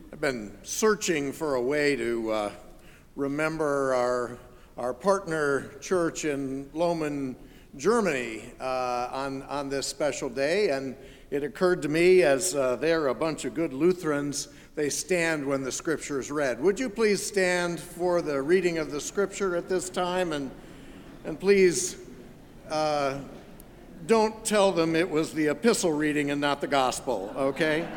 I've been searching for a way to remember our partner church in Lohmann, Germany on this special day, and it occurred to me as they're a bunch of good Lutherans, they stand when the scripture is read. Would you please stand for the reading of the scripture at this time, and please don't tell them it was the epistle reading and not the gospel, okay?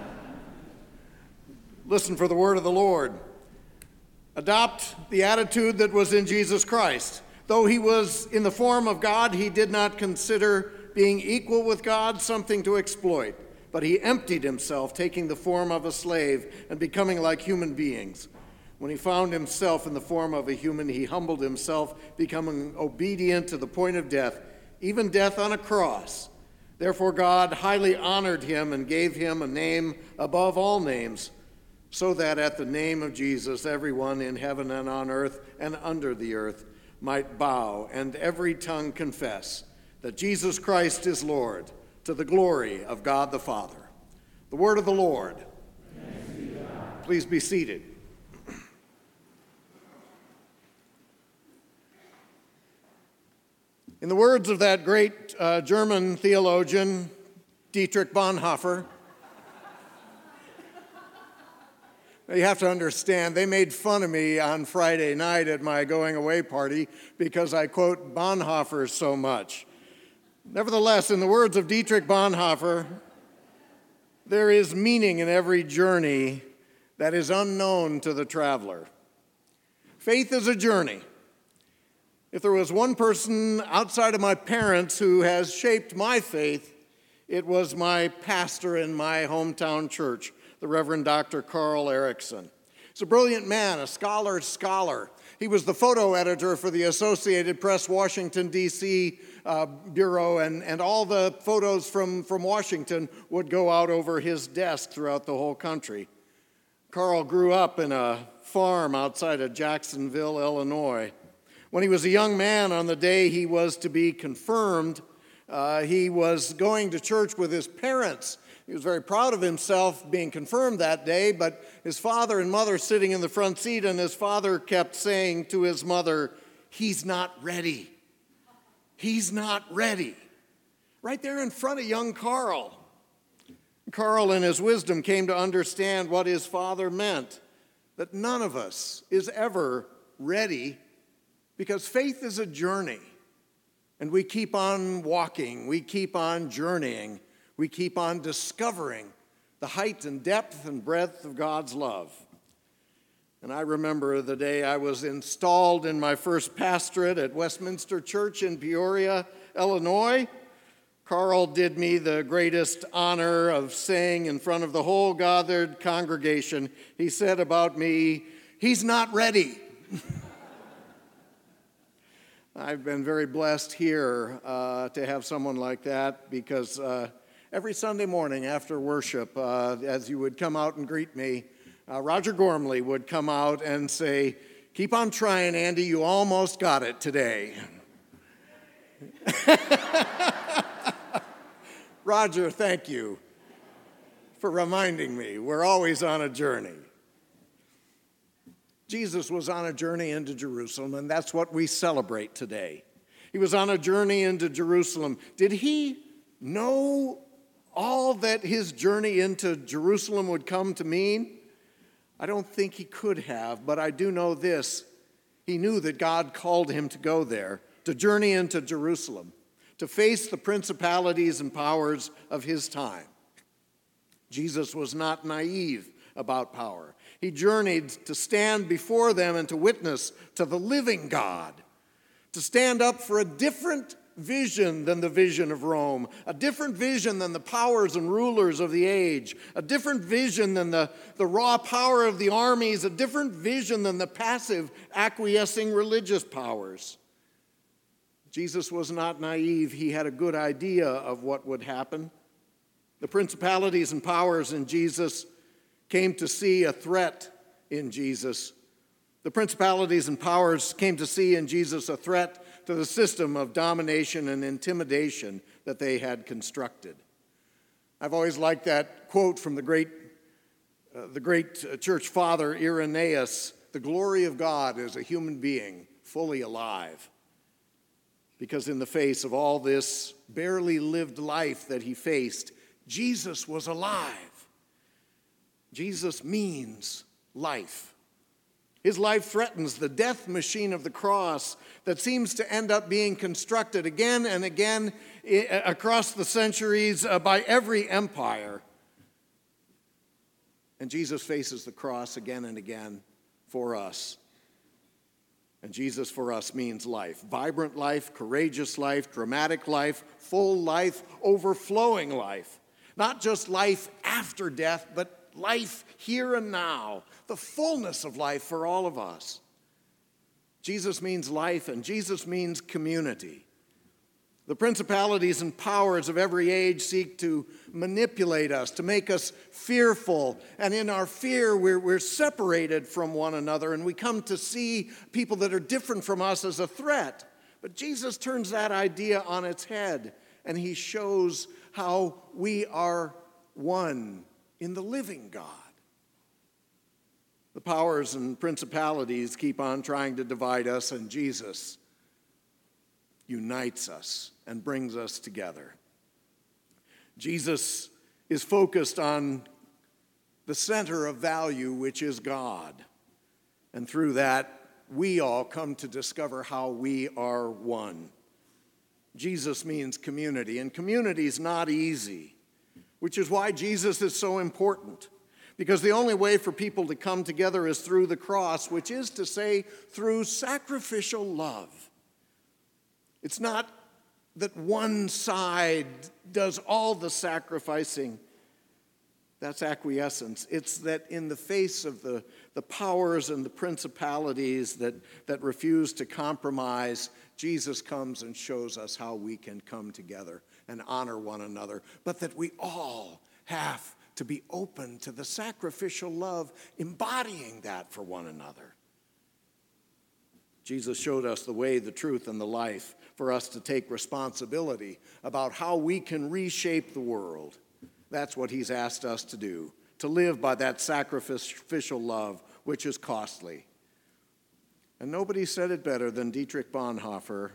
Listen for the word of the Lord. Adopt the attitude that was in Jesus Christ. Though he was in the form of God, he did not consider being equal with God something to exploit, but he emptied himself, taking the form of a slave and becoming like human beings. When he found himself in the form of a human, he humbled himself, becoming obedient to the point of death, even death on a cross. Therefore God highly honored him and gave him a name above all names, so that at the name of Jesus, everyone in heaven and on earth and under the earth might bow, and every tongue confess that Jesus Christ is Lord, to the glory of God the Father. The word of the Lord. Thanks be to God. Please be seated. In the words of that great German theologian, Dietrich Bonhoeffer, you have to understand, they made fun of me on Friday night at my going away party because I quote Bonhoeffer so much. Nevertheless, in the words of Dietrich Bonhoeffer, there is meaning in every journey that is unknown to the traveler. Faith is a journey. If there was one person outside of my parents who has shaped my faith, it was my pastor in my hometown church, the Reverend Dr. Carl Erickson. He's a brilliant man, a scholar's scholar. He was the photo editor for the Associated Press Washington, D.C. Bureau, and all the photos from Washington would go out over his desk throughout the whole country. Carl grew up in a farm outside of Jacksonville, Illinois. When he was a young man, on the day he was to be confirmed, he was going to church with his parents. He was very proud of himself being confirmed that day, but his father and mother sitting in the front seat, and his father kept saying to his mother, "He's not ready. He's not ready." Right there in front of young Carl. Carl, in his wisdom, came to understand what his father meant, that none of us is ever ready, because faith is a journey, and we keep on walking, we keep on journeying. We keep on discovering the height and depth and breadth of God's love. And I remember the day I was installed in my first pastorate at Westminster Church in Peoria, Illinois. Carl did me the greatest honor of saying in front of the whole gathered congregation, he said about me, "He's not ready." I've been very blessed here to have someone like that, because every Sunday morning after worship, as you would come out and greet me, Roger Gormley would come out and say, "Keep on trying, Andy, you almost got it today." Roger, thank you for reminding me. We're always on a journey. Jesus was on a journey into Jerusalem, and that's what we celebrate today. He was on a journey into Jerusalem. Did he know all that his journey into Jerusalem would come to mean? I don't think he could have, but I do know this. He knew that God called him to go there, to journey into Jerusalem, to face the principalities and powers of his time. Jesus was not naive about power. He journeyed to stand before them and to witness to the living God, to stand up for a different vision than the vision of Rome, a different vision than the powers and rulers of the age, a different vision than the raw power of the armies, a different vision than the passive, acquiescing religious powers. Jesus was not naive. He had a good idea of what would happen. The principalities and powers in Jesus came to see a threat in Jesus. The principalities and powers came to see in Jesus a threat to the system of domination and intimidation that they had constructed. I've always liked that quote from the great the great church father Irenaeus, the glory of God is a human being fully alive. Because in the face of all this barely lived life that he faced, Jesus was alive. Jesus means life. His life threatens the death machine of the cross that seems to end up being constructed again and again across the centuries by every empire. And Jesus faces the cross again and again for us. And Jesus for us means life. Vibrant life, courageous life, dramatic life, full life, overflowing life. Not just life after death, but life here and now. The fullness of life for all of us. Jesus means life, and Jesus means community. The principalities and powers of every age seek to manipulate us, to make us fearful. And in our fear, we're separated from one another, and we come to see people that are different from us as a threat. But Jesus turns that idea on its head, and he shows how we are one in the living God. The powers and principalities keep on trying to divide us, and Jesus unites us and brings us together. Jesus is focused on the center of value, which is God. And through that, we all come to discover how we are one. Jesus means community, and community is not easy, which is why Jesus is so important. Because the only way for people to come together is through the cross, which is to say, through sacrificial love. It's not that one side does all the sacrificing. That's acquiescence. It's that in the face of the powers and the principalities that refuse to compromise, Jesus comes and shows us how we can come together and honor one another, but that we all have to be open to the sacrificial love, embodying that for one another. Jesus showed us the way, the truth, and the life for us to take responsibility about how we can reshape the world. That's what he's asked us to do, to live by that sacrificial love, which is costly. And nobody said it better than Dietrich Bonhoeffer,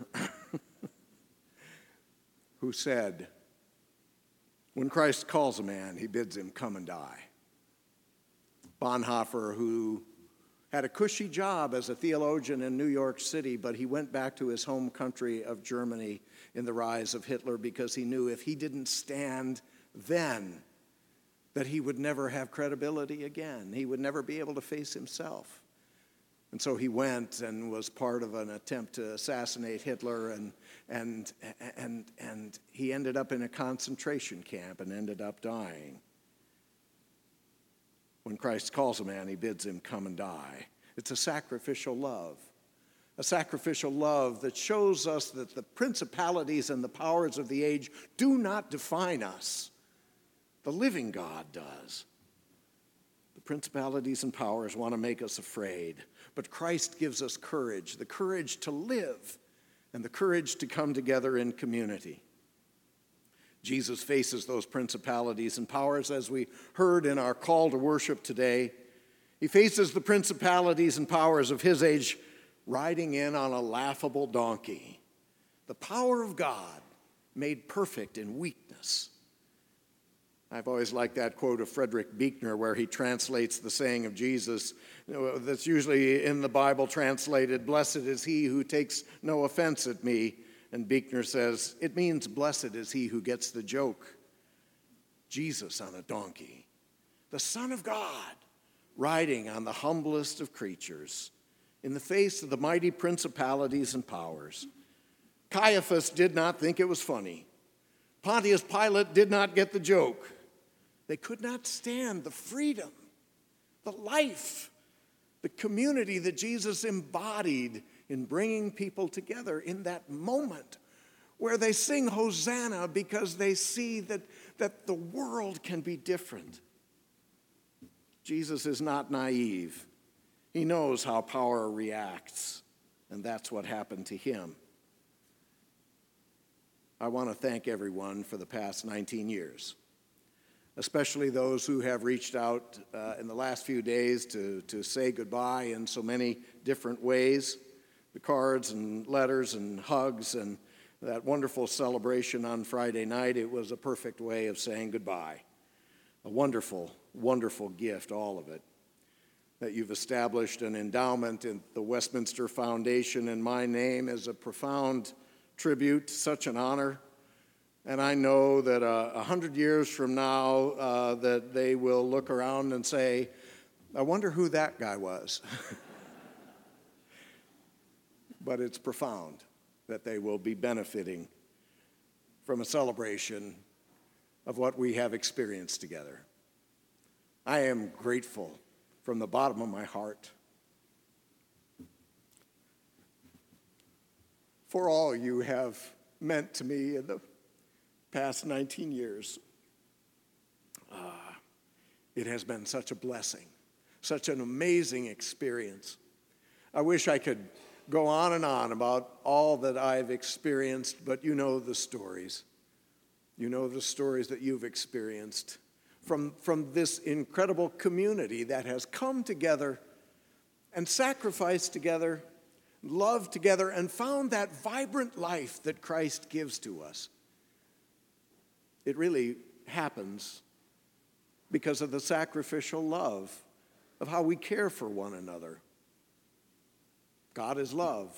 who said, when Christ calls a man, he bids him come and die. Bonhoeffer, who had a cushy job as a theologian in New York City, but he went back to his home country of Germany in the rise of Hitler because he knew if he didn't stand then, that he would never have credibility again. He would never be able to face himself. And so he went and was part of an attempt to assassinate Hitler, and he ended up in a concentration camp and ended up dying. When Christ calls a man, he bids him come and die. It's a sacrificial love that shows us that the principalities and the powers of the age do not define us. The living God does. The principalities and powers want to make us afraid, but Christ gives us courage, the courage to live and the courage to come together in community. Jesus faces those principalities and powers, as we heard in our call to worship today. He faces the principalities and powers of his age riding in on a laughable donkey. The power of God made perfect in weakness. I've always liked that quote of Frederick Buechner where he translates the saying of Jesus that's usually in the Bible translated, "Blessed is he who takes no offense at me." And Buechner says, it means blessed is he who gets the joke. Jesus on a donkey, the Son of God, riding on the humblest of creatures in the face of the mighty principalities and powers. Caiaphas did not think it was funny. Pontius Pilate did not get the joke. They could not stand the freedom, the life, the community that Jesus embodied in bringing people together in that moment where they sing Hosanna because they see that the world can be different. Jesus is not naive. He knows how power reacts, and that's what happened to him. I want to thank everyone for the past 19 years. especially those who have reached out in the last few days to say goodbye in so many different ways. The cards and letters and hugs and that wonderful celebration on Friday night, it was a perfect way of saying goodbye. A wonderful, wonderful gift, all of it. That you've established an endowment in the Westminster Foundation in my name is a profound tribute, such an honor. And I know that 100 years from now that they will look around and say, I wonder who that guy was. But it's profound that they will be benefiting from a celebration of what we have experienced together. I am grateful from the bottom of my heart for all you have meant to me in the past 19 years. It has been such a blessing, such an amazing experience. I wish I could go on and on about all that I've experienced, but you know the stories. You know the stories that you've experienced from this incredible community that has come together and sacrificed together, loved together, and found that vibrant life that Christ gives to us. It really happens because of the sacrificial love of how we care for one another. God is love.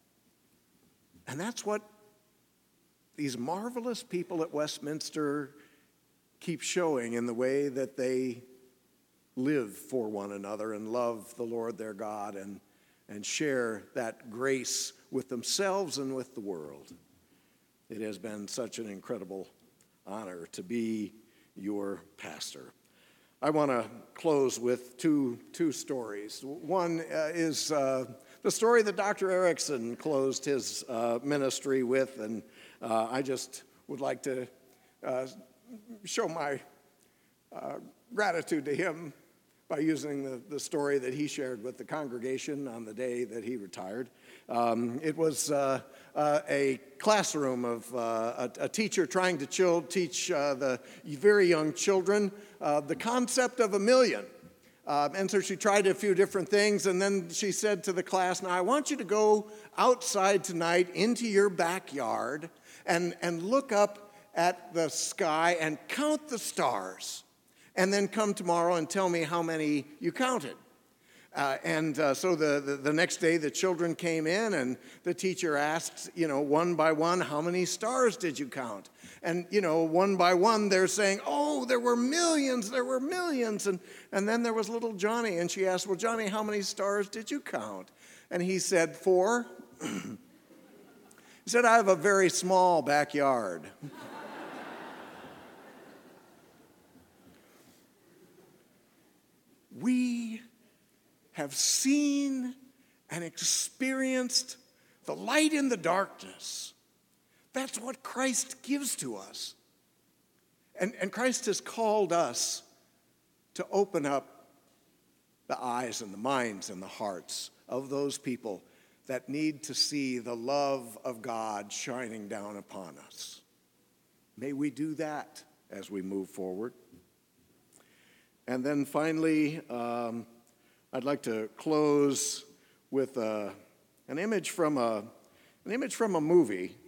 And that's what these marvelous people at Westminster keep showing in the way that they live for one another and love the Lord their God and share that grace with themselves and with the world. It has been such an incredible honor to be your pastor. I want to close with two stories. One is the story that Dr. Erickson closed his ministry with, and I just would like to show my gratitude to him by using the story that he shared with the congregation on the day that he retired. It was a classroom of a teacher trying to teach the very young children the concept of a million. And so she tried a few different things, and then she said to the class, now I want you to go outside tonight into your backyard and look up at the sky and count the stars, and then come tomorrow and tell me how many you counted. So the next day the children came in, and the teacher asked, one by one, how many stars did you count? And, one by one they're saying, oh, there were millions. And then there was little Johnny, and she asked, well, Johnny, how many stars did you count? And he said, 4. He said, I have a very small backyard. We have seen and experienced the light in the darkness. That's what Christ gives to us. And Christ has called us to open up the eyes and the minds and the hearts of those people that need to see the love of God shining down upon us. May we do that as we move forward. And then finally, I'd like to close with an image from a movie.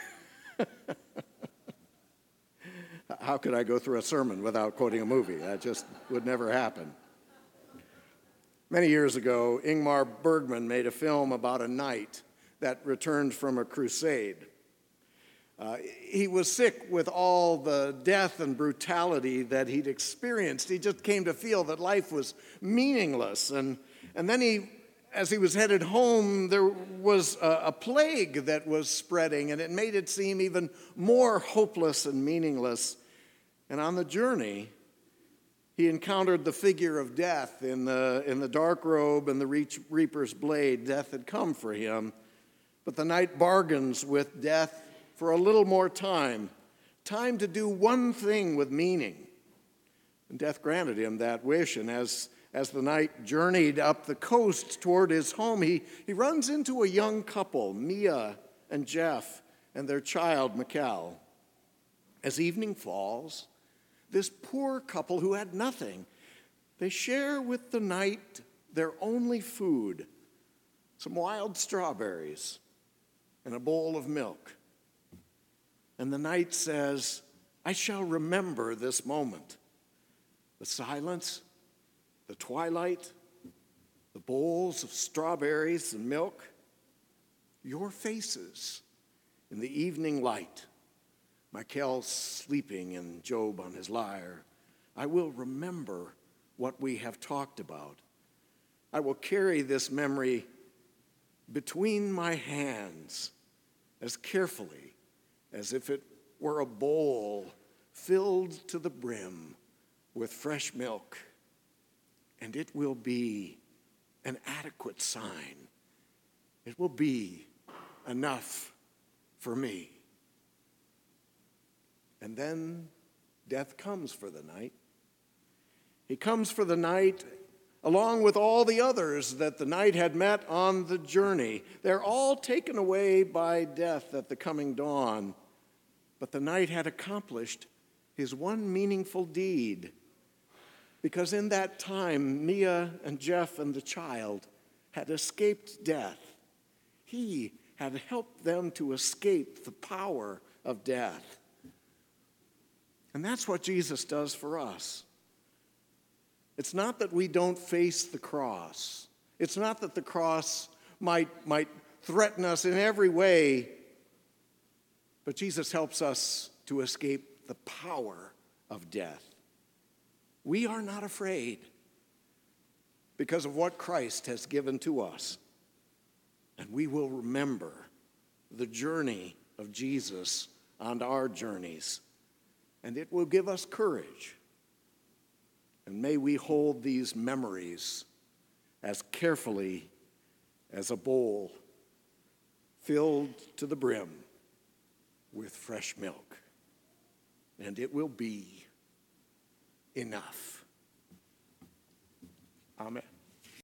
How could I go through a sermon without quoting a movie? That just would never happen. Many years ago, Ingmar Bergman made a film about a knight that returned from a crusade. He was sick with all the death and brutality that he'd experienced. He just came to feel that life was meaningless. And then as he was headed home, there was a plague that was spreading, and it made it seem even more hopeless and meaningless. And on the journey, he encountered the figure of death in the dark robe and the reaper's blade. Death had come for him, but the knight bargains with death for a little more time to do one thing with meaning. And death granted him that wish, and as the knight journeyed up the coast toward his home, he runs into a young couple, Mia and Jeff, and their child, Mikkel. As evening falls, this poor couple who had nothing. They share with the night their only food, some wild strawberries and a bowl of milk. And the night says, I shall remember this moment. The silence, the twilight, the bowls of strawberries and milk, your faces in the evening light, Michael sleeping and Job on his lyre. I will remember what we have talked about. I will carry this memory between my hands as carefully as if it were a bowl filled to the brim with fresh milk, and it will be an adequate sign. It will be enough for me. And then death comes for the night. He comes for the night along with all the others that the night had met on the journey. They're all taken away by death at the coming dawn. But the night had accomplished his one meaningful deed, because in that time, Mia and Jeff and the child had escaped death. He had helped them to escape the power of death. And that's what Jesus does for us. It's not that we don't face the cross. It's not that the cross might threaten us in every way, but Jesus helps us to escape the power of death. We are not afraid because of what Christ has given to us. And we will remember the journey of Jesus on our journeys. And it will give us courage. And may we hold these memories as carefully as a bowl filled to the brim with fresh milk. And it will be enough. Amen.